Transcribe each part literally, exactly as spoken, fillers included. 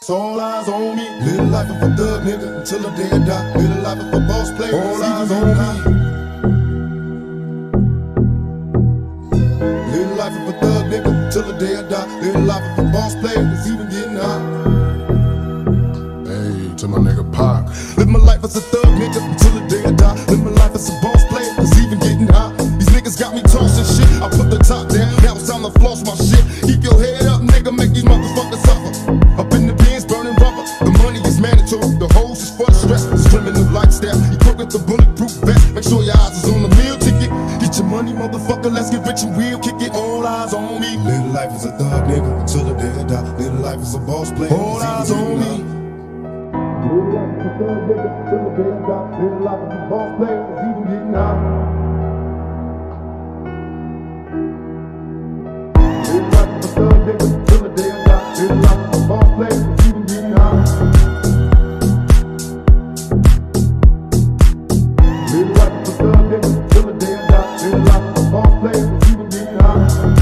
So all eyes on me. Live the life of a thug nigga until the day I die. Live the life of a boss player. All eyes on me. Live the life of a thug nigga until the day I die. Live the life of a boss player that's even getting high. Hey, to my nigga Pac. Live my life as a thug nigga until the day I die. Live my life as a boss player that's even getting high. These niggas got me tossing shit. I put the top down. Now it's time to floss my shit. Keep your head up, nigga. Make these motherfuckers suffer. Up in the bins, burning rubber. The money is mandatory. The hose is for the stress. It's criminal lifestyle. Equipped with the bulletproof vest. Make sure your eyes is on the meal ticket. Get your money, motherfucker. Let's get rich and real. Kick it. All eyes on me. Live the life as a thug nigga until the day I die. Live the life as a boss player. All eyes on me. Live the life as a thug nigga until the day I die. Live the life as a boss player. It's even getting high. Live the life as a thug nigga until the day I die. Live the life as a boss player. It's even getting high. Live the life as a thug nigga until the day I die. Live the life as a boss player. It's even getting high.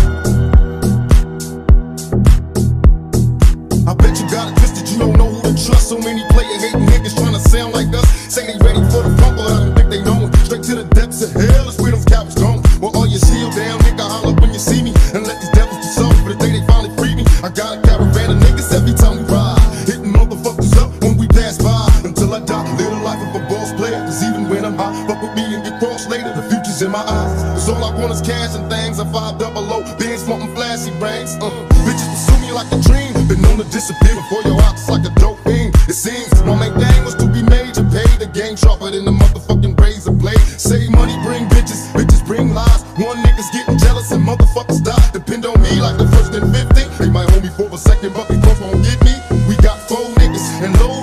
I bet you got it twisted. You don't know who to trust. So many player hating niggas trying to sound like us. Say they ready for the front, but I don't think they know it. Straight to the depths of hell is where them cowards going. Well, all your shield down, nigga, holler when you see me. And let these devils be soft for the day they finally free me. I got a caravan of niggas every time we ride. Hitting motherfuckers up when we pass by. Until I die, live the life of a boss player. Cause even when I'm high, fuck with me and get crossed later. The future's in my eyes. Cause all I want is cash and things. I five double low, Benz smoking flashy rings. Uh, bitches pursue me like a dream. Been known to disappear before your eyes like a dope fiend. It seems my main thing was to be major. Pay the game sharper than the motherfucking razor blade. Save money, bring bitches, bitches bring lies. One nigga's getting jealous and motherfuckers die. Depend on me like the first and fifteen. They might hold me for a second, but they both won't get me. We got four niggas and low